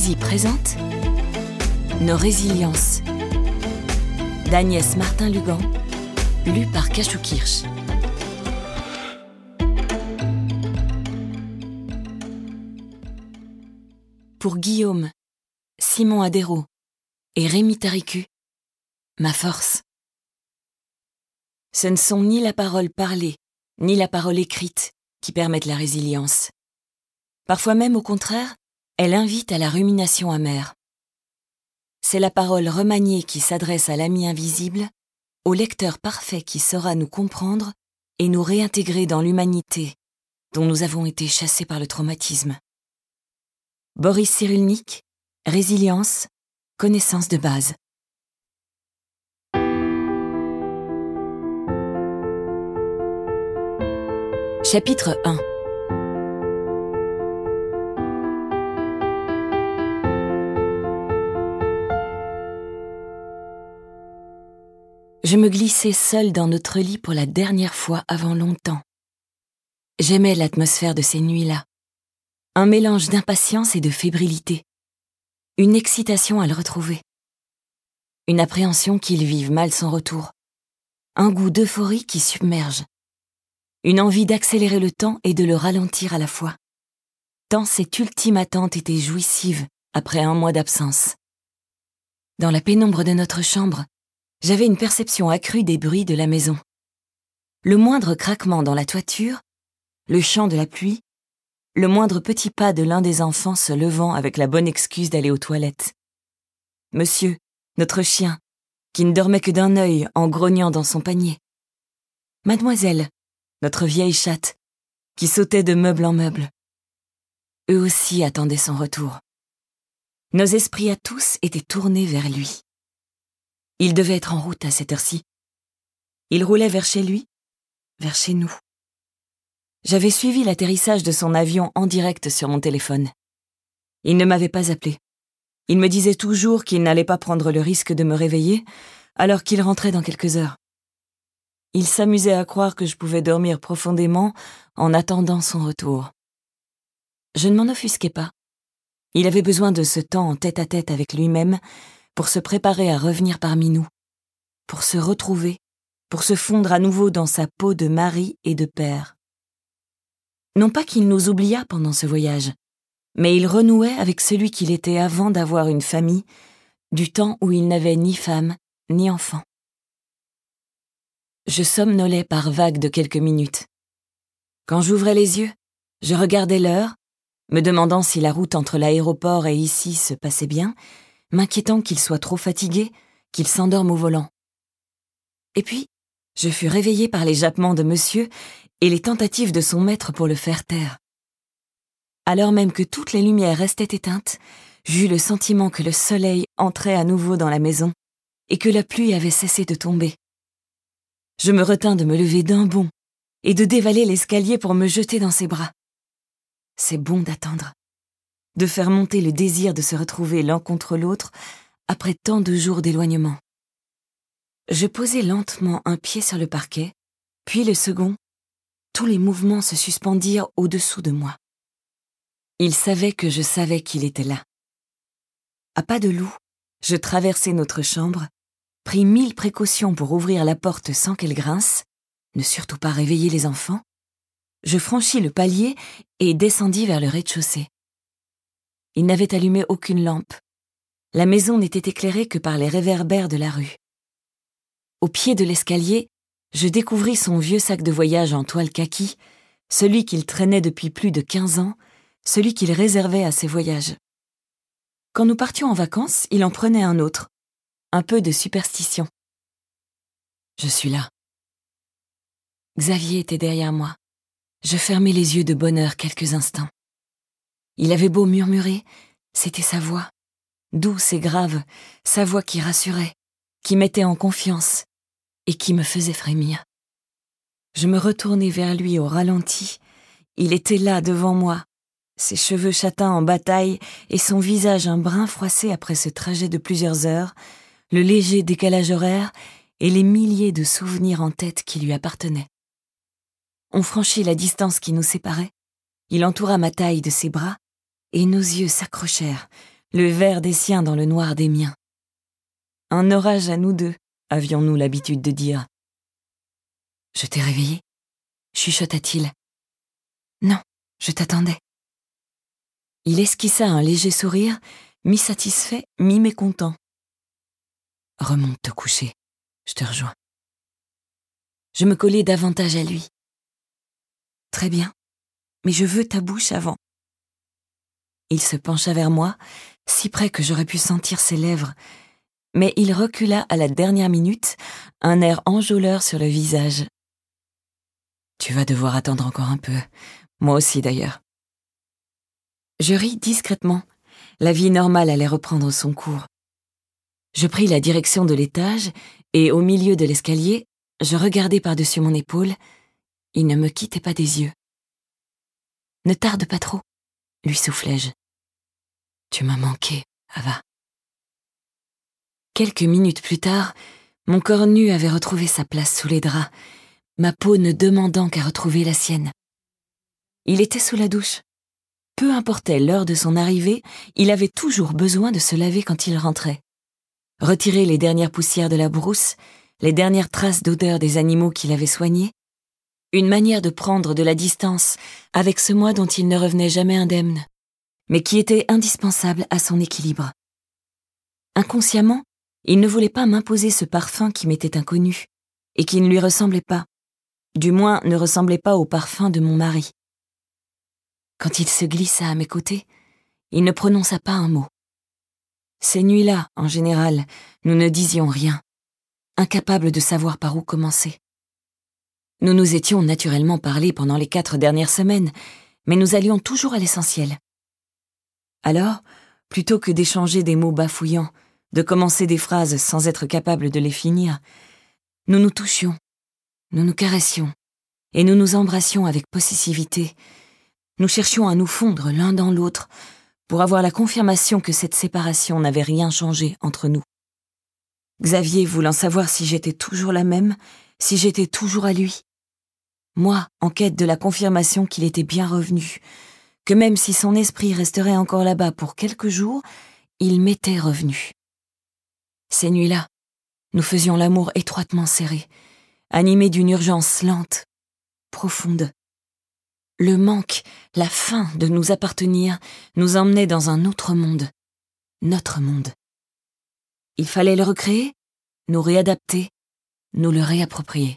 Poésie présente Nos résiliences d'Agnès Martin-Lugan, lu par Cachou Kirsch. Pour Guillaume, Simon Adéro et Rémi Taricu, ma force. Ce ne sont ni la parole parlée, ni la parole écrite qui permettent la résilience. Parfois même, au contraire, elle invite à la rumination amère. C'est la parole remaniée qui s'adresse à l'ami invisible, au lecteur parfait qui saura nous comprendre et nous réintégrer dans l'humanité dont nous avons été chassés par le traumatisme. Boris Cyrulnik, Résilience, connaissance de base. Chapitre 1. Je me glissais seule dans notre lit pour la dernière fois avant longtemps. J'aimais l'atmosphère de ces nuits-là. Un mélange d'impatience et de fébrilité. Une excitation à le retrouver. Une appréhension qu'il vive mal son retour. Un goût d'euphorie qui submerge. Une envie d'accélérer le temps et de le ralentir à la fois. Tant cette ultime attente était jouissive après un mois d'absence. Dans la pénombre de notre chambre, j'avais une perception accrue des bruits de la maison. Le moindre craquement dans la toiture, le chant de la pluie, le moindre petit pas de l'un des enfants se levant avec la bonne excuse d'aller aux toilettes. Monsieur, notre chien, qui ne dormait que d'un œil en grognant dans son panier. Mademoiselle, notre vieille chatte, qui sautait de meuble en meuble. Eux aussi attendaient son retour. Nos esprits à tous étaient tournés vers lui. Il devait être en route à cette heure-ci. Il roulait vers chez lui, vers chez nous. J'avais suivi l'atterrissage de son avion en direct sur mon téléphone. Il ne m'avait pas appelé. Il me disait toujours qu'il n'allait pas prendre le risque de me réveiller, alors qu'il rentrait dans quelques heures. Il s'amusait à croire que je pouvais dormir profondément en attendant son retour. Je ne m'en offusquais pas. Il avait besoin de ce temps en tête-à-tête avec lui-même pour se préparer à revenir parmi nous, pour se retrouver, pour se fondre à nouveau dans sa peau de mari et de père. Non pas qu'il nous oubliât pendant ce voyage, mais il renouait avec celui qu'il était avant d'avoir une famille, du temps où il n'avait ni femme ni enfant. Je somnolais par vagues de quelques minutes. Quand j'ouvrais les yeux, je regardais l'heure, me demandant si la route entre l'aéroport et ici se passait bien, m'inquiétant qu'il soit trop fatigué, qu'il s'endorme au volant. Et puis, je fus réveillée par les jappements de monsieur et les tentatives de son maître pour le faire taire. Alors même que toutes les lumières restaient éteintes, j'eus le sentiment que le soleil entrait à nouveau dans la maison et que la pluie avait cessé de tomber. Je me retins de me lever d'un bond et de dévaler l'escalier pour me jeter dans ses bras. C'est bon d'attendre, de faire monter le désir de se retrouver l'un contre l'autre après tant de jours d'éloignement. Je posai lentement un pied sur le parquet, puis le second. Tous les mouvements se suspendirent au-dessous de moi. Il savait que je savais qu'il était là. À pas de loup, je traversai notre chambre, pris 1000 précautions pour ouvrir la porte sans qu'elle grince, ne surtout pas réveiller les enfants. Je franchis le palier et descendis vers le rez-de-chaussée. Il n'avait allumé aucune lampe. La maison n'était éclairée que par les réverbères de la rue. Au pied de l'escalier, je découvris son vieux sac de voyage en toile kaki, celui qu'il traînait depuis plus de 15 ans, celui qu'il réservait à ses voyages. Quand nous partions en vacances, il en prenait un autre, un peu de superstition. Je suis là. Xavier était derrière moi. Je fermai les yeux de bonheur quelques instants. Il avait beau murmurer, c'était sa voix, douce et grave, sa voix qui rassurait, qui mettait en confiance et qui me faisait frémir. Je me retournai vers lui au ralenti. Il était là devant moi, ses cheveux châtains en bataille et son visage un brin froissé après ce trajet de plusieurs heures, le léger décalage horaire et les milliers de souvenirs en tête qui lui appartenaient. On franchit la distance qui nous séparait. Il entoura ma taille de ses bras et nos yeux s'accrochèrent, le vert des siens dans le noir des miens. Un orage à nous deux, avions-nous l'habitude de dire. « Je t'ai réveillé ?» chuchota-t-il. « Non, je t'attendais. » Il esquissa un léger sourire, mi-satisfait, mi-mécontent. « Remonte te coucher, je te rejoins. » Je me collai davantage à lui. « Très bien, mais je veux ta bouche avant. » Il se pencha vers moi, si près que j'aurais pu sentir ses lèvres, mais il recula à la dernière minute, un air enjôleur sur le visage. « Tu vas devoir attendre encore un peu, moi aussi d'ailleurs. » Je ris discrètement. La vie normale allait reprendre son cours. Je pris la direction de l'étage et, au milieu de l'escalier, je regardai par-dessus mon épaule. Il ne me quittait pas des yeux. « Ne tarde pas trop, » lui soufflai-je. « Tu m'as manqué, Ava. » Quelques minutes plus tard, mon corps nu avait retrouvé sa place sous les draps, ma peau ne demandant qu'à retrouver la sienne. Il était sous la douche. Peu importait l'heure de son arrivée, il avait toujours besoin de se laver quand il rentrait. Retirer les dernières poussières de la brousse, les dernières traces d'odeur des animaux qu'il avait soignés, une manière de prendre de la distance avec ce moi dont il ne revenait jamais indemne, mais qui était indispensable à son équilibre. Inconsciemment, il ne voulait pas m'imposer ce parfum qui m'était inconnu et qui ne lui ressemblait pas, du moins ne ressemblait pas au parfum de mon mari. Quand il se glissa à mes côtés, il ne prononça pas un mot. Ces nuits-là, en général, nous ne disions rien, incapables de savoir par où commencer. Nous nous étions naturellement parlé pendant les 4 dernières semaines, mais nous allions toujours à l'essentiel. Alors, plutôt que d'échanger des mots bafouillants, de commencer des phrases sans être capables de les finir, nous nous touchions, nous nous caressions, et nous nous embrassions avec possessivité. Nous cherchions à nous fondre l'un dans l'autre pour avoir la confirmation que cette séparation n'avait rien changé entre nous. Xavier voulant savoir si j'étais toujours la même, si j'étais toujours à lui. Moi, en quête de la confirmation qu'il était bien revenu, que même si son esprit resterait encore là-bas pour quelques jours, il m'était revenu. Ces nuits-là, nous faisions l'amour étroitement serré, animés d'une urgence lente, profonde. Le manque, la faim de nous appartenir nous emmenait dans un autre monde, notre monde. Il fallait le recréer, nous réadapter, nous le réapproprier.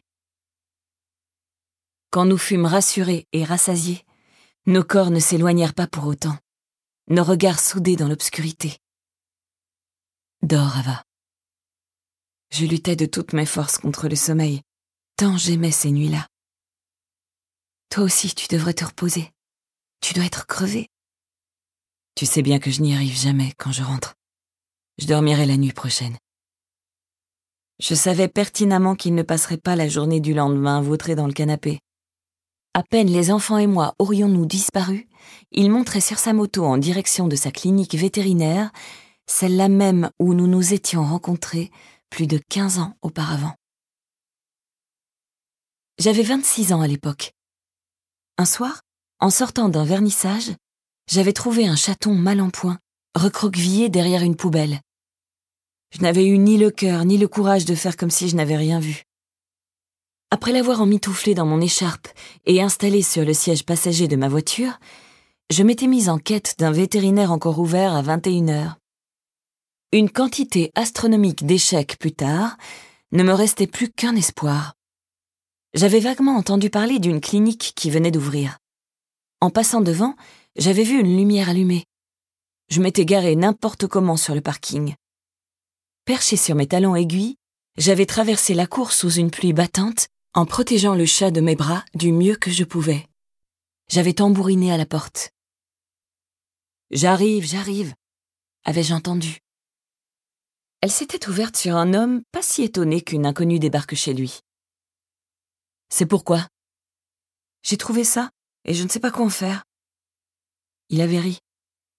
Quand nous fûmes rassurés et rassasiés, nos corps ne s'éloignèrent pas pour autant, nos regards soudés dans l'obscurité. Dors, Ava. Je luttais de toutes mes forces contre le sommeil, tant j'aimais ces nuits-là. Toi aussi, tu devrais te reposer. Tu dois être crevé. Tu sais bien que je n'y arrive jamais quand je rentre. Je dormirai la nuit prochaine. Je savais pertinemment qu'il ne passerait pas la journée du lendemain vautré dans le canapé. À peine les enfants et moi aurions-nous disparu, il montrait sur sa moto en direction de sa clinique vétérinaire, celle-là même où nous nous étions rencontrés plus de 15 ans auparavant. J'avais 26 ans à l'époque. Un soir, en sortant d'un vernissage, j'avais trouvé un chaton mal en point, recroquevillé derrière une poubelle. Je n'avais eu ni le cœur ni le courage de faire comme si je n'avais rien vu. Après l'avoir emmitouflé dans mon écharpe et installé sur le siège passager de ma voiture, je m'étais mise en quête d'un vétérinaire encore ouvert à 21h. Une quantité astronomique d'échecs plus tard, ne me restait plus qu'un espoir. J'avais vaguement entendu parler d'une clinique qui venait d'ouvrir. En passant devant, j'avais vu une lumière allumée. Je m'étais garée n'importe comment sur le parking. Perché sur mes talons aiguilles, j'avais traversé la cour sous une pluie battante en protégeant le chat de mes bras du mieux que je pouvais. J'avais tambouriné à la porte. « J'arrive, » avais-je entendu. Elle s'était ouverte sur un homme pas si étonné qu'une inconnue débarque chez lui. « C'est pourquoi ? J'ai trouvé ça et je ne sais pas quoi en faire. » Il avait ri.